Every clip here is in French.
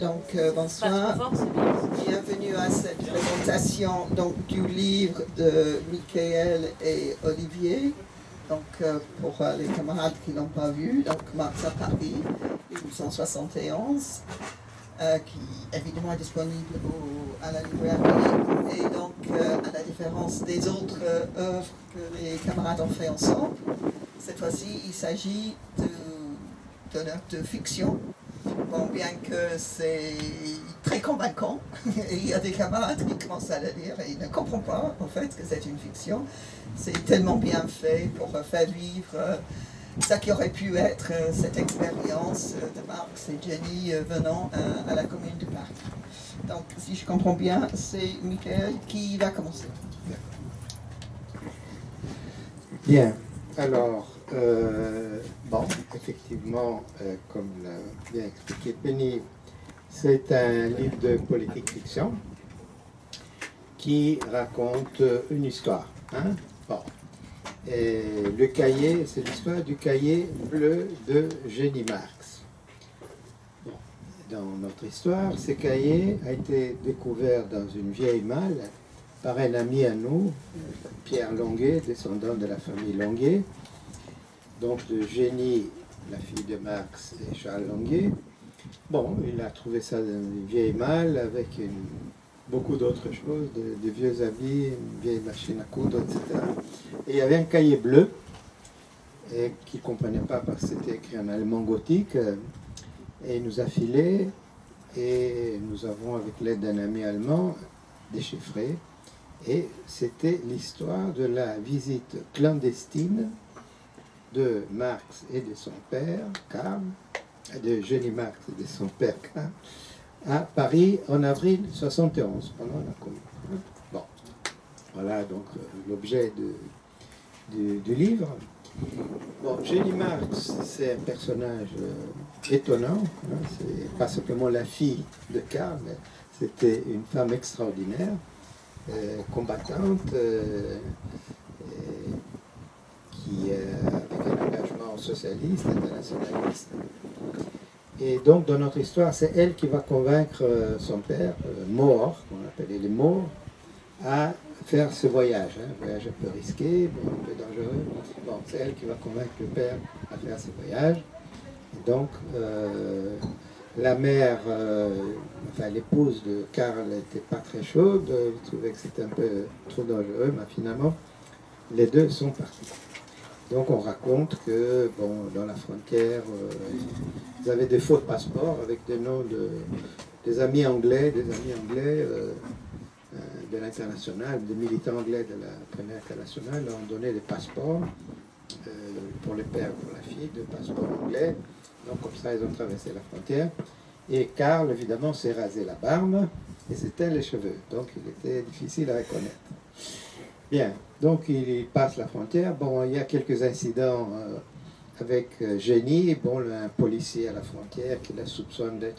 Donc, bonsoir. Bienvenue à cette présentation donc, du livre de Michael et Olivier. Donc, pour les camarades qui n'ont pas vu, donc Marx à Paris, 1871, qui évidemment est disponible à la librairie. Et donc, à la différence des autres œuvres que les camarades ont fait ensemble, cette fois-ci, il s'agit d'une œuvre de fiction. Bon, bien que c'est très convaincant, il y a des camarades qui commencent à le lire et ils ne comprennent pas en fait que c'est une fiction. C'est tellement bien fait pour faire vivre ça qui aurait pu être cette expérience de Marx et Jenny venant à la commune de Paris. Donc, si je comprends bien, c'est Michael qui va commencer. Bien, alors, bon, effectivement, comme l'a bien expliqué Penny, c'est un livre de politique fiction qui raconte une histoire. Hein? Bon. Et le cahier, c'est l'histoire du cahier bleu de Jenny Marx. Bon. Dans notre histoire, ce cahier a été découvert dans une vieille malle par un ami à nous, Pierre Longuet, descendant de la famille Longuet, donc de Jenny, la fille de Marx, et Charles Longuet. Bon, il a trouvé ça dans une vieille malle avec beaucoup d'autres choses, de vieux habits, une vieille machine à coudre, etc. Et il y avait un cahier bleu, qu'il ne comprenait pas parce que c'était écrit en allemand gothique, et il nous a filé, et nous avons, avec l'aide d'un ami allemand, déchiffré. Et c'était l'histoire de la visite clandestine de Marx et de son père, Karl, de Jenny Marx et de son père, Karl, à Paris en avril 71, pendant la Commune. Bon, voilà donc l'objet du livre. Bon, Jenny Marx, c'est un personnage étonnant, hein, c'est pas simplement la fille de Karl, mais c'était une femme extraordinaire. Combattante qui avec un engagement socialiste, internationaliste. Et donc dans notre histoire, c'est elle qui va convaincre son père, Moore, qu'on appelait les Moore, à faire ce voyage, hein, un voyage un peu risqué, bon, un peu dangereux. Bon, c'est elle qui va convaincre le père à faire ce voyage. Et donc la mère, enfin l'épouse de Karl n'était pas très chaude, il trouvait que c'était un peu trop dangereux, mais finalement, les deux sont partis. Donc on raconte que, bon, dans la frontière, ils avaient des faux passeports avec des noms des amis anglais, de l'international, des militants anglais de la première internationale, leur ont donné des passeports pour le père et pour la fille, deux passeports anglais. Donc comme ça, ils ont traversé la frontière. Et Karl, évidemment, s'est rasé la barbe et s'éteint les cheveux. Donc il était difficile à reconnaître. Bien, donc il passe la frontière. Bon, il y a quelques incidents avec Jenny. Bon, un policier à la frontière qui la soupçonne d'être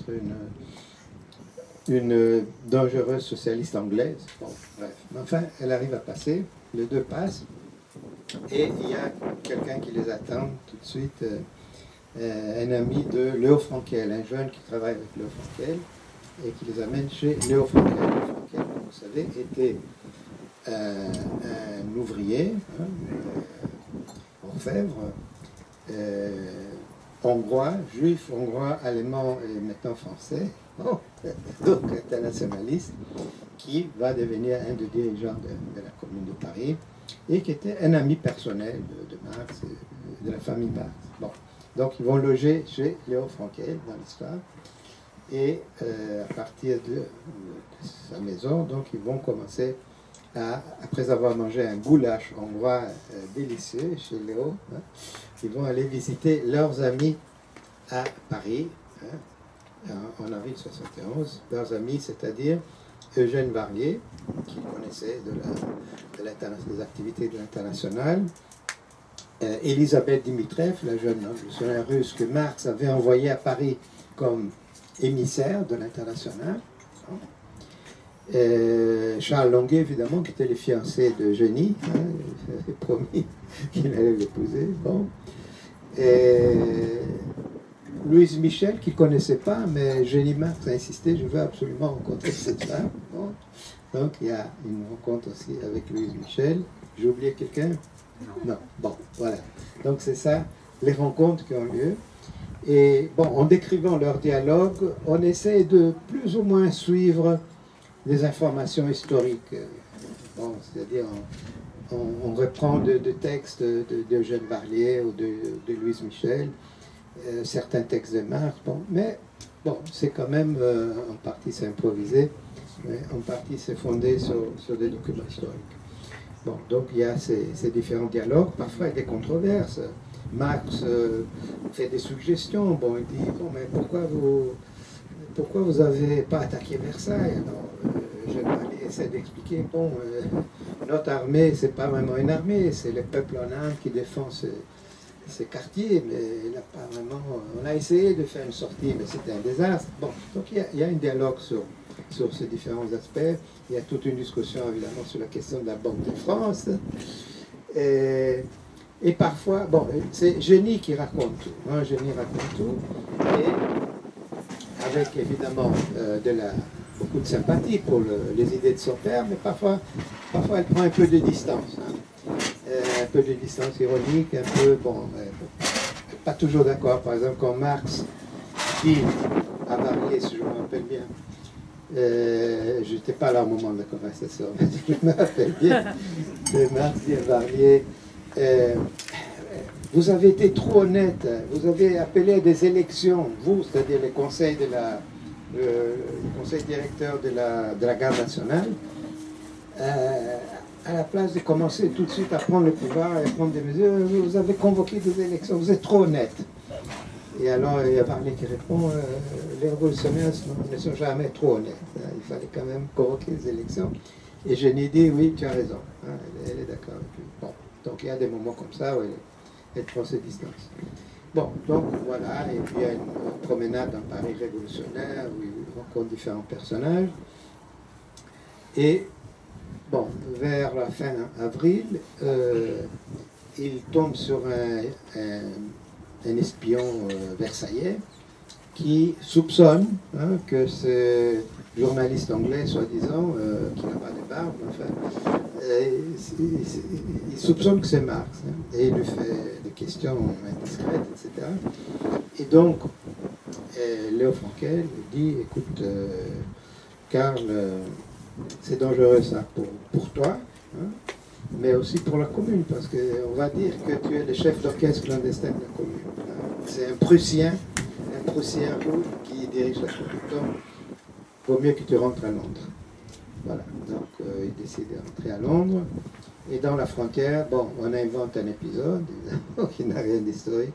une dangereuse socialiste anglaise. Bon, bref. Mais enfin, elle arrive à passer. Les deux passent. Et il y a quelqu'un qui les attend tout de suite. Un ami de Léo Frankel, un jeune qui travaille avec Léo Frankel et qui les amène chez Léo Frankel. Léo Frankel, comme vous savez, était un ouvrier, hein, orfèvre, hongrois, juif, hongrois, allemand et maintenant français, bon, donc internationaliste, qui va devenir un des dirigeants de la Commune de Paris et qui était un ami personnel de Marx et de la famille Marx. Bon. Donc ils vont loger chez Léo Frankel dans l'histoire et à partir de sa maison, donc ils vont commencer après avoir mangé un goulash hongrois délicieux chez Léo, hein, ils vont aller visiter leurs amis à Paris, hein, en avril 71, leurs amis, c'est-à-dire Eugène Varlier, qu'ils connaissaient des activités de l'Internationale, Elisabeth Dimitrev, la jeune missionnaire russe que Marx avait envoyée à Paris comme émissaire de l'Internationale. Charles Longuet, évidemment, qui était le fiancé de Jenny, hein, il avait promis qu'il allait l'épouser. Bon. Louise Michel, qui ne connaissait pas, mais Jenny Marx a insisté, je veux absolument rencontrer cette femme. Bon. Donc il y a une rencontre aussi avec Louise Michel. J'ai oublié quelqu'un? Non. Bon, voilà. Donc c'est ça, les rencontres qui ont lieu. Et bon, en décrivant leur dialogue, on essaie de plus ou moins suivre les informations historiques. Bon, c'est-à-dire, on reprend de textes d'Eugène Varlier ou de Louise Michel, certains textes de Marx, bon, mais bon, c'est quand même, en partie c'est improvisé, mais en partie c'est fondé sur des documents historiques. Bon, donc il y a ces différents dialogues, parfois il y a des controverses. Marx fait des suggestions, bon, il dit, bon, mais pourquoi vous n'avez pas attaqué Versailles? Alors, je vais essayer d'expliquer, bon, notre armée, c'est pas vraiment une armée, c'est le peuple en armes qui défend ces quartiers, mais il a pas vraiment... On a essayé de faire une sortie, mais c'était un désastre. Bon, donc il y a un dialogue sur ces différents aspects. Il y a toute une discussion, évidemment, sur la question de la Banque de France. Et parfois, bon, c'est Jenny qui raconte tout. Hein, Jenny raconte tout. Et avec, évidemment, beaucoup de sympathie pour les idées de son père, mais parfois elle prend un peu de distance. Hein. Un peu de distance ironique, un peu, bon, pas toujours d'accord. Par exemple, quand Marx dit à Varlier, si je me rappelle bien, je n'étais pas là au moment de la conversation, mais je me rappelle bien, que Marx dit à Varlier, vous avez été trop honnête, vous avez appelé à des élections, vous, c'est-à-dire les conseils le conseil directeur de la garde nationale, à la place de commencer tout de suite à prendre le pouvoir et à prendre des mesures, vous avez convoqué des élections, vous êtes trop honnête. Et alors il y a Varlier qui répond, les révolutionnaires ne sont jamais trop honnêtes, hein, il fallait quand même convoquer des élections. Et Jenny dit, oui, tu as raison, hein, elle est d'accord avec lui. Bon, donc il y a des moments comme ça où elle prend ses distances. Bon, donc voilà, et puis il y a une promenade dans Paris révolutionnaire où il rencontre différents personnages. Et bon, vers la fin avril, il tombe sur un espion versaillais qui soupçonne que ce journaliste anglais, soi-disant, qui n'a pas de barbe, enfin, il soupçonne que c'est Marx, hein, et il lui fait des questions indiscrètes, etc. Et donc, Léo Frankel lui dit, écoute, Karl, c'est dangereux ça pour toi, hein, mais aussi pour la commune, parce qu'on va dire que tu es le chef d'orchestre clandestin de la commune. Hein. C'est un Prussien rouge qui dirige la commune. Donc, il vaut mieux que tu rentres à Londres. Voilà, donc il décide de rentrer à Londres. Et dans la frontière, bon, on invente un épisode, évidemment, qui n'a rien d'historique,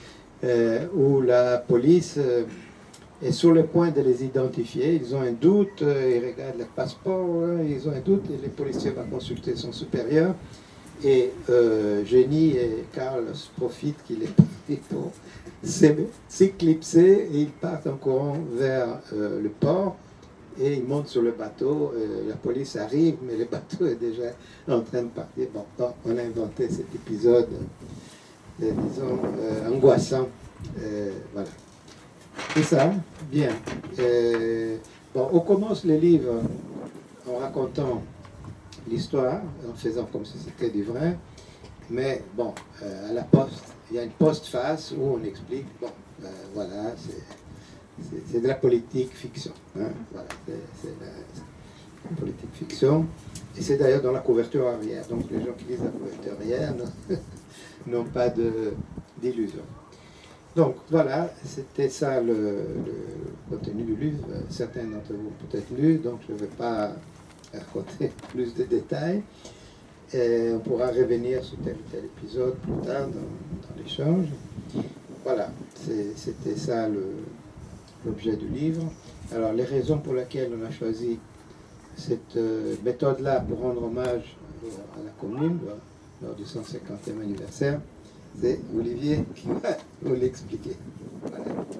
où la police est sur le point de les identifier. Ils ont un doute, ils regardent le passeport, ils ont un doute, et les policiers vont consulter son supérieur. Et Jenny et Karl profitent qu'il est parti pour s'éclipser, et ils partent en courant vers le port. Et ils montent sur le bateau, la police arrive, mais le bateau est déjà en train de partir. Bon, on a inventé cet épisode, disons, angoissant. Voilà. C'est ça, bien. Bon, on commence le livre en racontant l'histoire, en faisant comme si c'était du vrai, mais bon, à la poste, il y a une postface où on explique, bon, voilà, c'est de la politique fiction. Hein, voilà, c'est la politique fiction. Et c'est d'ailleurs dans la couverture arrière. Donc les gens qui lisent la couverture arrière n'ont pas d'illusion. Donc voilà, c'était ça le contenu du livre. Certains d'entre vous ont peut-être lu, donc je ne vais pas raconter plus de détails. Et on pourra revenir sur tel ou tel épisode plus tard dans l'échange. Voilà, c'était ça l'objet du livre. Alors, les raisons pour lesquelles on a choisi cette méthode-là pour rendre hommage à la commune lors du 150e anniversaire, c'est Olivier qui va vous l'expliquer. Voilà.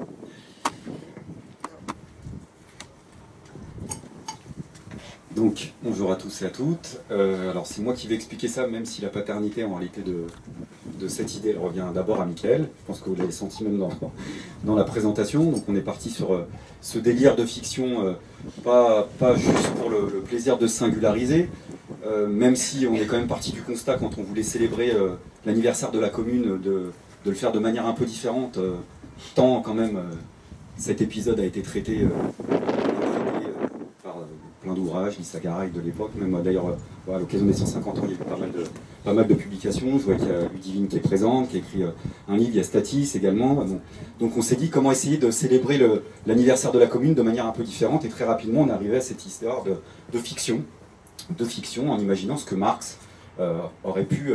Donc, bonjour à tous et à toutes. Alors, c'est moi qui vais expliquer ça, même si la paternité, en réalité, de cette idée, elle revient d'abord à Michael, je pense que vous l'avez senti même dans la présentation. Donc on est parti sur ce délire de fiction, pas juste pour le plaisir de singulariser, même si on est quand même parti du constat quand on voulait célébrer l'anniversaire de la commune, de le faire de manière un peu différente, tant quand même cet épisode a été traité par plein d'ouvrages, Lisa Garay de l'époque, même d'ailleurs à l'occasion des 150 ans, il y a eu pas mal de publications. Je vois qu'il y a Ludivine qui est présente, qui a écrit un livre, il y a Statis également. Bon. Donc on s'est dit comment essayer de célébrer l'anniversaire de la commune de manière un peu différente, et très rapidement on arrivait à cette histoire de fiction, en imaginant ce que Marx aurait pu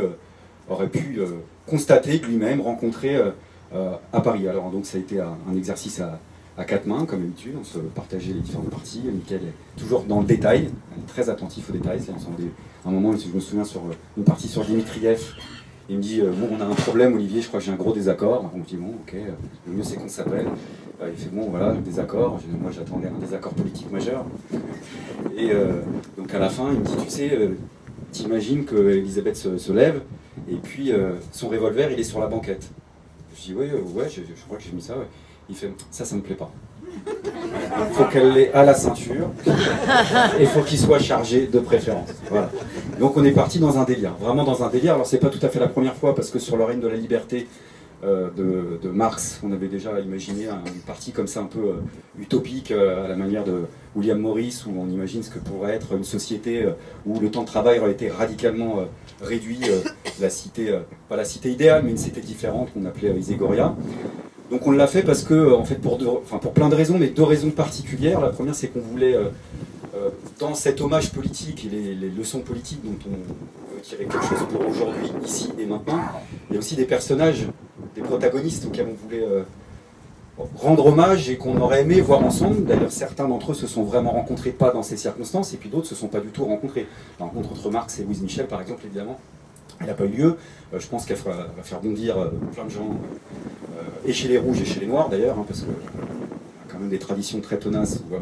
constater lui-même, rencontrer à Paris. Alors donc ça a été un exercice à quatre mains, comme d'habitude, on se partageait les différentes parties. Michael est toujours dans le détail, elle est très attentif aux détails. À un moment, je me souviens sur une partie sur Dimitriev, il me dit bon, on a un problème, Olivier, je crois que j'ai un gros désaccord. On me dit bon, ok, le mieux c'est qu'on s'appelle. Il fait bon, voilà, le désaccord. Moi j'attendais un désaccord politique majeur. Et donc à la fin, il me dit tu sais, t'imagines que Elisabeth se lève, et puis son revolver il est sur la banquette. Je dis ouais, je crois que j'ai mis ça. Ouais. Il fait ça me plaît pas. Il faut qu'elle l'ait à la ceinture et il faut qu'il soit chargé de préférence. Voilà. Donc on est parti dans un délire, vraiment dans un délire. Alors c'est pas tout à fait la première fois parce que sur le règne de la liberté de Marx, on avait déjà imaginé une partie comme ça un peu utopique à la manière de William Morris, où on imagine ce que pourrait être une société où le temps de travail aurait été radicalement réduit, la cité, pas la cité idéale, mais une cité différente qu'on appelait Iségoria. Donc on l'a fait parce que, en fait, pour plein de raisons, mais deux raisons particulières. La première, c'est qu'on voulait, dans cet hommage politique et les leçons politiques dont on veut tirer quelque chose pour aujourd'hui, ici et maintenant, il y a aussi des personnages, des protagonistes auxquels on voulait rendre hommage et qu'on aurait aimé voir ensemble. D'ailleurs, certains d'entre eux se sont vraiment rencontrés pas dans ces circonstances, et puis d'autres se sont pas du tout rencontrés. La rencontre entre Marx et Louise Michel, par exemple, évidemment, elle n'a pas eu lieu. Je pense qu'elle va faire bondir plein de gens, et chez les rouges et chez les noirs d'ailleurs, hein, parce qu'il y a quand même des traditions très tenaces où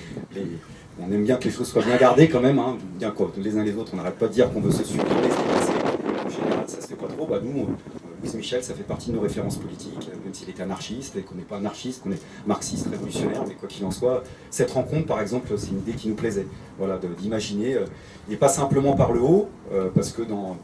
on aime bien que les choses soient bien gardées quand même, hein, bien quoi, les uns les autres, on n'arrête pas de dire qu'on veut se supprimer ce qui est passé. En général, ça se fait pas trop. Bah, nous, Louise Michel, ça fait partie de nos références politiques, même s'il était anarchiste, et qu'on n'est pas anarchiste, qu'on est marxiste, révolutionnaire, mais quoi qu'il en soit, cette rencontre, par exemple, c'est une idée qui nous plaisait, voilà, d'imaginer, et pas simplement par le haut, parce que dans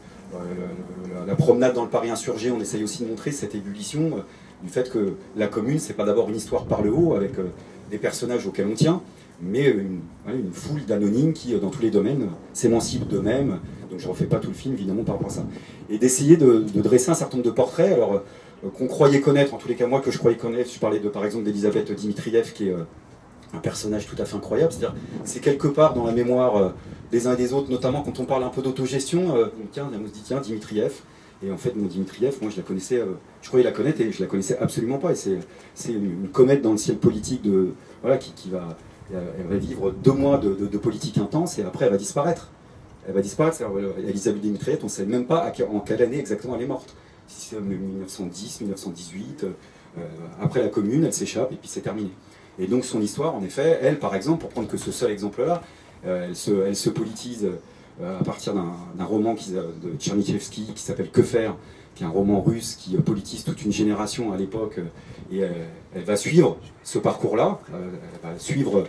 la promenade dans le Paris insurgé, on essaye aussi de montrer cette ébullition du fait que la commune, c'est pas d'abord une histoire par le haut avec des personnages auxquels on tient, mais une foule d'anonymes qui, dans tous les domaines, s'émancipent d'eux-mêmes. Donc je ne refais pas tout le film, évidemment, par rapport à ça. Et d'essayer de dresser un certain nombre de portraits, alors qu'on croyait connaître, en tous les cas moi que je croyais connaître. Je parlais par exemple d'Elisabeth Dimitriev, qui est un personnage tout à fait incroyable. C'est-à-dire, c'est quelque part dans la mémoire des uns et des autres, notamment quand on parle un peu d'autogestion. On se dit tiens, Dimitriev. Et en fait, mon Dimitriev, moi je la connaissais, je croyais la connaître et je la connaissais absolument pas. Et c'est une comète dans le ciel politique qui va vivre 2 mois de politique intense, et après elle va disparaître. Elle va disparaître. Elisabeth Dimitriev, on ne sait même pas en quelle année exactement elle est morte. Si c'est 1910, 1918, après la commune, elle s'échappe et puis c'est terminé. Et donc son histoire, en effet, elle par exemple, pour prendre que ce seul exemple-là, elle se politise à partir d'un roman de Tchernychevsky qui s'appelle Que faire, qui est un roman russe qui politise toute une génération à l'époque, et elle va suivre ce parcours-là, elle va suivre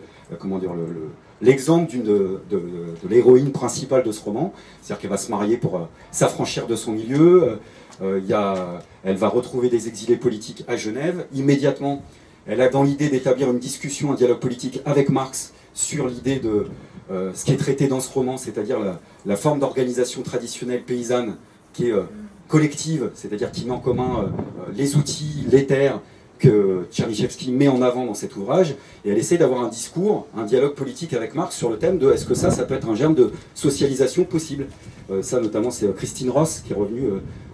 l'exemple de l'héroïne principale de ce roman, c'est-à-dire qu'elle va se marier pour s'affranchir de son milieu, elle va retrouver des exilés politiques à Genève, immédiatement elle a dans l'idée d'établir une discussion, un dialogue politique avec Marx sur l'idée de ce qui est traité dans ce roman, c'est-à-dire la forme d'organisation traditionnelle paysanne qui est collective, c'est-à-dire qui met en commun les outils, les terres que Tchernychevsky met en avant dans cet ouvrage, et elle essaie d'avoir un discours, un dialogue politique avec Marx sur le thème de est-ce que ça peut être un germe de socialisation possible. Ça notamment c'est Christine Ross qui est revenue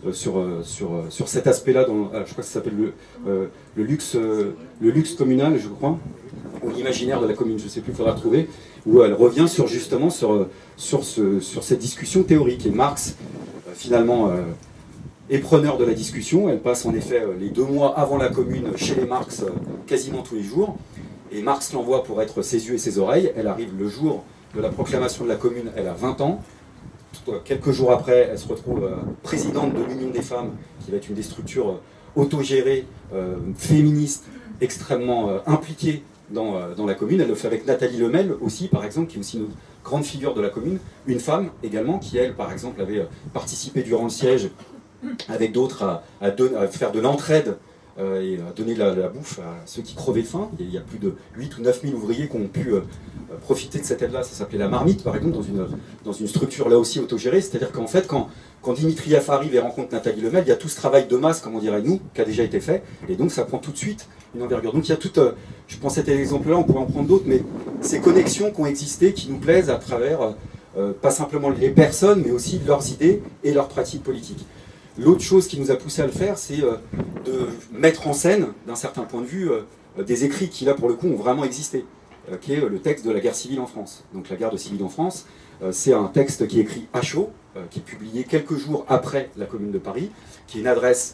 sur cet aspect-là, je crois que ça s'appelle le luxe communal, je crois, ou l'imaginaire de la commune, je ne sais plus, il faudra retrouver, où elle revient justement sur cette discussion théorique. Et Marx, finalement, est preneur de la discussion. Elle passe en effet les 2 mois avant la commune chez les Marx quasiment tous les jours. Et Marx l'envoie pour être ses yeux et ses oreilles. Elle arrive le jour de la proclamation de la commune, elle a 20 ans. quelques jours après, elle se retrouve présidente de l'Union des femmes, qui va être une des structures autogérées, féministes, extrêmement impliquées dans la commune. Elle le fait avec Nathalie Lemel aussi, par exemple, qui est aussi une grande figure de la commune. Une femme également, qui elle, par exemple, avait participé durant le siège avec d'autres à faire de l'entraide et à donner de la bouffe à ceux qui crevaient de faim. Il y a plus de 8 ou 9 000 ouvriers qui ont pu profiter de cette aide-là. Ça s'appelait la marmite, par exemple, dans une structure là aussi autogérée. C'est-à-dire qu'en fait, quand Dimitriyev arrive et rencontre Nathalie Lemel, il y a tout ce travail de masse, comme on dirait nous, qui a déjà été fait, et donc ça prend tout de suite une envergure. Donc il y a toute, je prends cet exemple-là, on pourrait en prendre d'autres, mais ces connexions qui ont existé, qui nous plaisent à travers, pas simplement les personnes, mais aussi leurs idées et leurs pratiques politiques. L'autre chose qui nous a poussé à le faire, c'est de mettre en scène, d'un certain point de vue, des écrits qui, là, pour le coup, ont vraiment existé, qui est le texte de la guerre civile en France. Donc la guerre civile en France, c'est un texte qui est écrit à chaud, qui est publié quelques jours après la Commune de Paris, qui est une adresse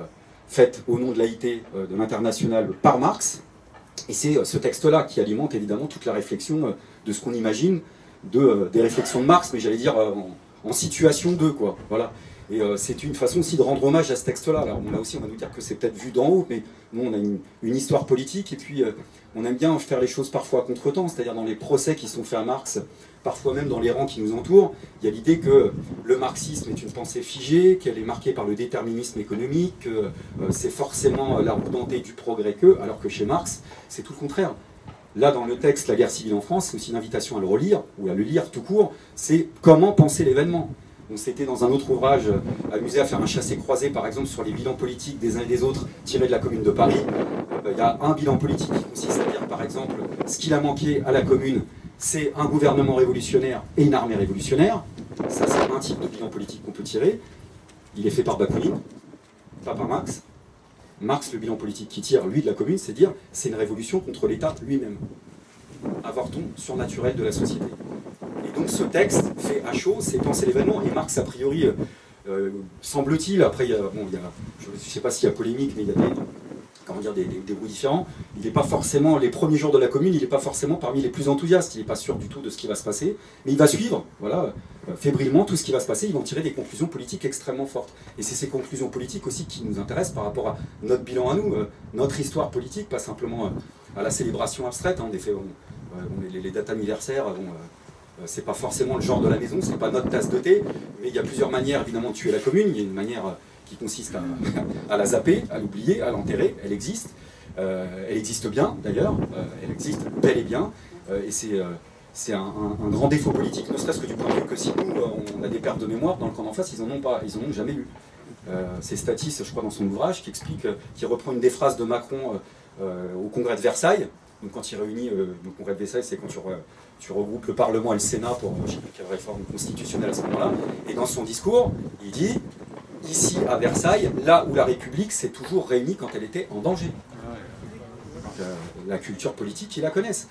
faite au nom de l'AIT de l'Internationale par Marx. Et c'est ce texte-là qui alimente évidemment toute la réflexion de ce qu'on imagine, des réflexions de Marx, mais j'allais dire en situation 2, quoi. Voilà. Et c'est une façon aussi de rendre hommage à ce texte-là. Alors là aussi, on va nous dire que c'est peut-être vu d'en haut, mais nous, on a une histoire politique, et puis on aime bien faire les choses parfois à contre-temps, c'est-à-dire dans les procès qui sont faits à Marx, parfois même dans les rangs qui nous entourent, il y a l'idée que le marxisme est une pensée figée, qu'elle est marquée par le déterminisme économique, que c'est forcément la roue dentée du progrès alors que chez Marx, c'est tout le contraire. Là, dans le texte, la guerre civile en France, c'est aussi une invitation à le relire, ou à le lire tout court, c'est comment penser l'événement. On s'était dans un autre ouvrage amusé à faire un chassé-croisé, par exemple, sur les bilans politiques des uns et des autres tirés de la Commune de Paris. Il y a un bilan politique qui consiste à dire, par exemple, ce qu'il a manqué à la Commune, c'est un gouvernement révolutionnaire et une armée révolutionnaire. Ça, c'est un type de bilan politique qu'on peut tirer. Il est fait par Bakounine, pas par Marx. Marx, le bilan politique qu'il tire, lui, de la Commune, c'est dire c'est une révolution contre l'État lui-même. Avorton surnaturel de la société. Et donc ce texte fait à chaud, c'est penser l'événement, et Marx, a priori, semble-t-il, après, je ne sais pas s'il y a polémique, mais il y a des bruits différents, il n'est pas forcément, les premiers jours de la Commune, il n'est pas forcément parmi les plus enthousiastes, il n'est pas sûr du tout de ce qui va se passer, mais il va suivre, voilà, fébrilement tout ce qui va se passer, il va en tirer des conclusions politiques extrêmement fortes. Et c'est ces conclusions politiques aussi qui nous intéressent par rapport à notre bilan à nous, notre histoire politique, pas simplement à la célébration abstraite, hein, des faits, les dates anniversaires, c'est pas forcément le genre de la maison, c'est pas notre tasse de thé, mais il y a plusieurs manières évidemment de tuer la Commune. Il y a une manière qui consiste à la zapper, à l'oublier, à l'enterrer. Elle existe bien d'ailleurs, elle existe bel et bien, et c'est un grand défaut politique, ne serait-ce que du point de vue que si nous on a des pertes de mémoire dans le camp d'en face, ils en ont jamais eu. C'est Statis, je crois, dans son ouvrage, qui reprend une des phrases de Macron au congrès de Versailles. Donc quand il réunit le congrès de Versailles, c'est quand tu regroupes le Parlement et le Sénat pour je ne sais plus quelle réforme constitutionnelle à ce moment-là. Et dans son discours, il dit ici à Versailles, là où la République s'est toujours réunie quand elle était en danger. Donc, la culture politique, ils la connaissent.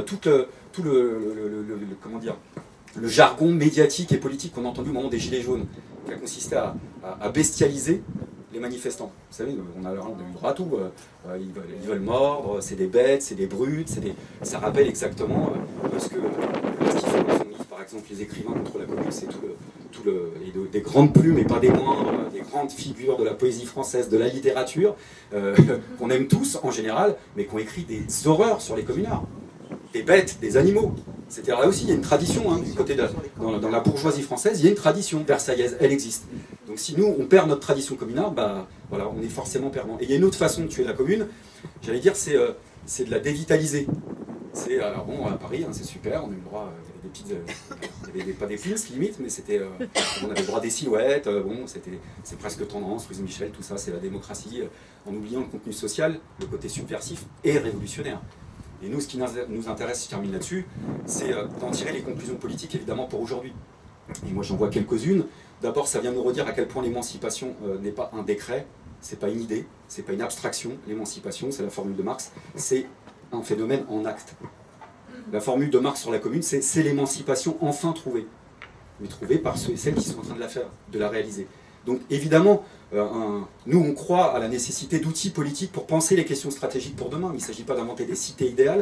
Le jargon médiatique et politique qu'on a entendu au moment des Gilets jaunes, qui a consisté à bestialiser les manifestants. Vous savez, on a le droit à tout. Ils veulent mordre, c'est des bêtes, c'est des brutes, ça rappelle exactement ce qu'ils font dans son livre. Par exemple, les écrivains contre la Commune, c'est des grandes plumes, et pas des moindres, des grandes figures de la poésie française, de la littérature, qu'on aime tous en général, mais qui ont écrit des horreurs sur les communards. Des bêtes, des animaux. C'est-à-dire là aussi, il y a une tradition, hein, du côté dans la bourgeoisie française, il y a une tradition versaillaise, elle existe. Donc si nous, on perd notre tradition communarde, voilà, on est forcément perdant. Et il y a une autre façon de tuer la Commune, j'allais dire, c'est de la dévitaliser. Alors bon, à Paris, hein, c'est super, on a eu le droit, il y avait pas des pins limite, mais on avait le droit des silhouettes, c'est presque tendance, Louise Michel, tout ça, c'est la démocratie, en oubliant le contenu social, le côté subversif et révolutionnaire. Et nous, ce qui nous intéresse, je termine là-dessus, c'est d'en tirer les conclusions politiques, évidemment, pour aujourd'hui. Et moi, j'en vois quelques-unes. D'abord, ça vient nous redire à quel point l'émancipation n'est pas un décret, c'est pas une idée, c'est pas une abstraction. L'émancipation, c'est la formule de Marx, c'est un phénomène en acte. La formule de Marx sur la Commune, c'est l'émancipation enfin trouvée. Mais trouvée par ceux et celles qui sont en train de la faire, de la réaliser. Donc, évidemment, nous, on croit à la nécessité d'outils politiques pour penser les questions stratégiques pour demain. Il ne s'agit pas d'inventer des cités idéales,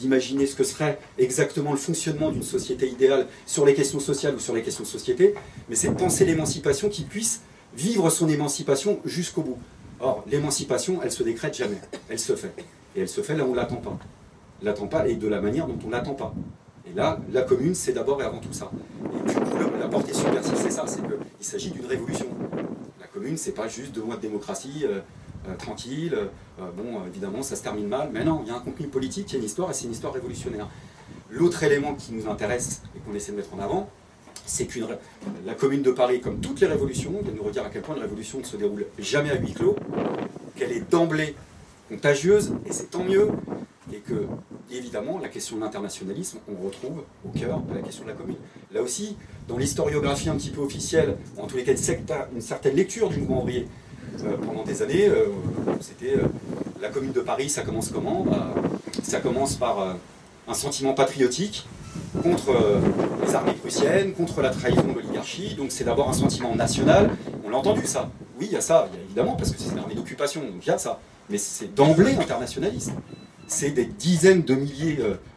d'imaginer ce que serait exactement le fonctionnement d'une société idéale sur les questions sociales ou sur les questions de société, mais c'est de penser l'émancipation qui puisse vivre son émancipation jusqu'au bout. Or, l'émancipation, elle se décrète jamais, elle se fait. Et elle se fait là où on ne l'attend pas. L'attend pas et de la manière dont on ne l'attend pas. Et là, la commune, c'est d'abord et avant tout ça. Et du coup, la portée subversive, c'est ça, c'est qu'il s'agit d'une révolution. La commune, c'est pas juste 2 mois de démocratie tranquille, bon, évidemment, ça se termine mal, mais non, il y a un contenu politique, il y a une histoire, et c'est une histoire révolutionnaire. L'autre élément qui nous intéresse, et qu'on essaie de mettre en avant, c'est que la Commune de Paris, comme toutes les révolutions, vient nous redire à quel point une révolution ne se déroule jamais à huis clos, qu'elle est d'emblée contagieuse, et c'est tant mieux, et que, évidemment, la question de l'internationalisme, on retrouve au cœur de la question de la commune. Là aussi, dans l'historiographie un petit peu officielle, ou en tous les cas une certaine lecture du mouvement ouvrier, pendant des années, c'était la Commune de Paris, ça commence comment? Ça commence par un sentiment patriotique contre les armées prussiennes, contre la trahison de l'oligarchie, donc c'est d'abord un sentiment national. On l'a entendu ça, oui il y a ça, évidemment, parce que c'est une armée d'occupation, donc il y a ça, mais c'est d'emblée internationaliste. C'est des dizaines de milliers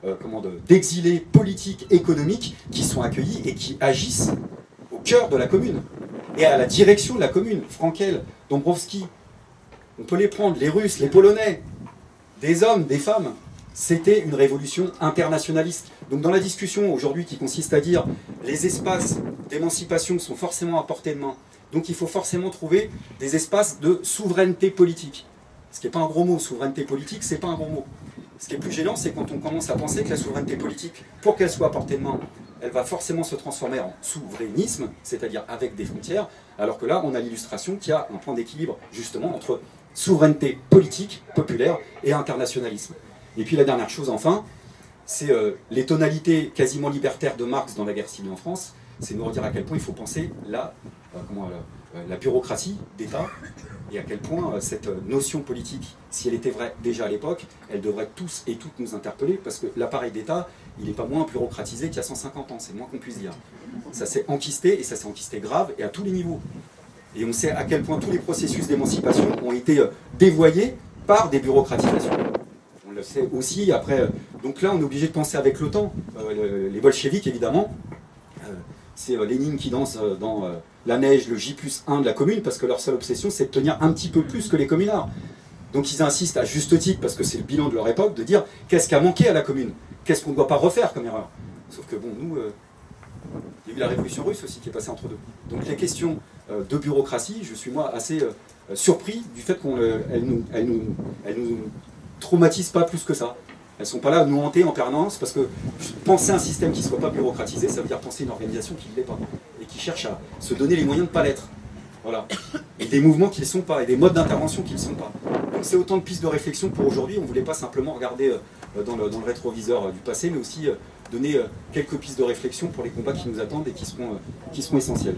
d'exilés politiques, économiques qui sont accueillis et qui agissent au cœur de la commune et à la direction de la commune. Frankel, Dombrowski, on peut les prendre, les Russes, les Polonais, des hommes, des femmes. C'était une révolution internationaliste. Donc dans la discussion aujourd'hui qui consiste à dire les espaces d'émancipation sont forcément à portée de main, donc il faut forcément trouver des espaces de souveraineté politique. Ce qui n'est pas un gros mot, souveraineté politique, c'est pas un gros mot. Ce qui est plus gênant, c'est quand on commence à penser que la souveraineté politique, pour qu'elle soit à portée de main, elle va forcément se transformer en souverainisme, c'est-à-dire avec des frontières, alors que là, on a l'illustration qu'il y a un point d'équilibre, justement, entre souveraineté politique, populaire, et internationalisme. Et puis la dernière chose, enfin, c'est les tonalités quasiment libertaires de Marx dans la guerre civile en France, c'est nous redire à quel point il faut penser la bureaucratie d'État, et à quel point cette notion politique, si elle était vraie déjà à l'époque, elle devrait tous et toutes nous interpeller, parce que l'appareil d'État, il n'est pas moins bureaucratisé qu'il y a 150 ans, c'est le moins qu'on puisse dire. Ça s'est enquisté, et ça s'est enquisté grave, et à tous les niveaux. Et on sait à quel point tous les processus d'émancipation ont été dévoyés par des bureaucratisations. On le sait aussi après. Donc là, on est obligé de penser avec le temps. Les bolcheviks, évidemment, c'est Lénine qui danse dans la neige, le J+1 de la commune, parce que leur seule obsession, c'est de tenir un petit peu plus que les communards. Donc ils insistent à juste titre, parce que c'est le bilan de leur époque, de dire qu'est-ce qui a manqué à la commune, qu'est-ce qu'on ne doit pas refaire comme erreur. Sauf que bon, nous, il y a eu la révolution russe aussi qui est passée entre deux. Donc les questions de bureaucratie, je suis moi assez surpris du fait qu'elles nous traumatisent pas plus que ça. Elles ne sont pas là à nous hanter en permanence, parce que penser un système qui ne soit pas bureaucratisé, ça veut dire penser une organisation qui ne l'est pas, et qui cherche à se donner les moyens de ne pas l'être. Voilà. Et des mouvements qui ne le sont pas, et des modes d'intervention qui ne le sont pas. Donc c'est autant de pistes de réflexion pour aujourd'hui. On ne voulait pas simplement regarder dans le rétroviseur du passé, mais aussi donner quelques pistes de réflexion pour les combats qui nous attendent et qui seront essentiels.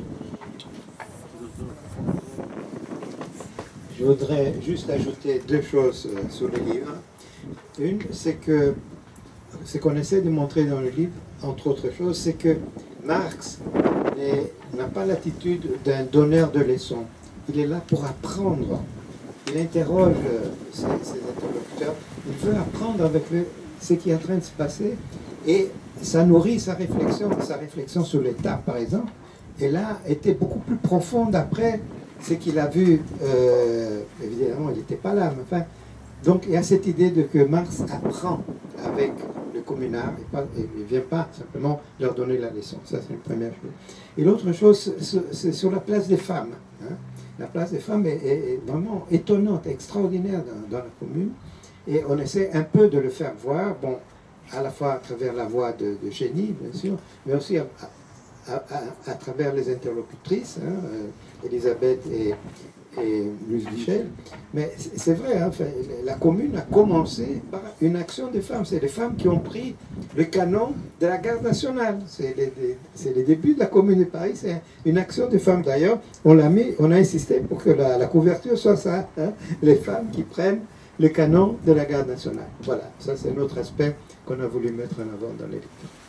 Je voudrais juste ajouter 2 choses sur le livre. Une, c'est que ce qu'on essaie de montrer dans le livre, entre autres choses, c'est que Marx n'a pas l'attitude d'un donneur de leçons. Il est là pour apprendre. Il interroge ses interlocuteurs. Il veut apprendre avec ce qui est en train de se passer, et ça nourrit sa réflexion sur l'État, par exemple. Et là, était beaucoup plus profonde après ce qu'il a vu. Évidemment, il n'était pas là, mais enfin. Donc il y a cette idée de que Marx apprend avec le communard, et il ne vient pas simplement leur donner la leçon. Ça, c'est une première chose. Et l'autre chose, c'est sur la place des femmes. Hein. La place des femmes est vraiment étonnante, extraordinaire dans la commune. Et on essaie un peu de le faire voir, bon, à la fois à travers la voix de Génie, bien sûr, mais aussi à travers les interlocutrices, hein, Elisabeth et Louise Michel. Mais c'est vrai, hein, la commune a commencé par une action des femmes. C'est les femmes qui ont pris le canon de la garde nationale. C'est les débuts de la commune de Paris. C'est une action des femmes. D'ailleurs, on a insisté pour que la couverture soit ça, hein, les femmes qui prennent le canon de la garde nationale. Voilà, ça c'est un autre aspect qu'on a voulu mettre en avant dans les livres.